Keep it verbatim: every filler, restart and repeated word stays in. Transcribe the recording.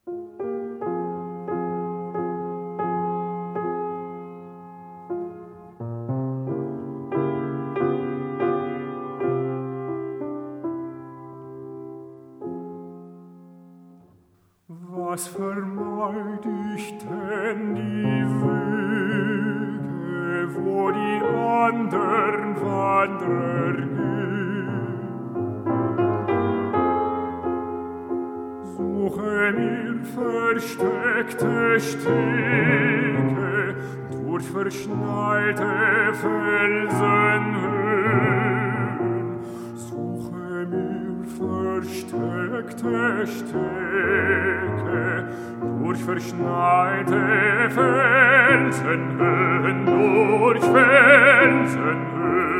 Was vermeid ich denn die Wege, wo die andern Wanderer gehen? Suche mir versteckte Stege durch verschneite Felsenhöhen. Suche mir versteckte Stege durch verschneite Felsenhöhen, durch Felsenhöhen.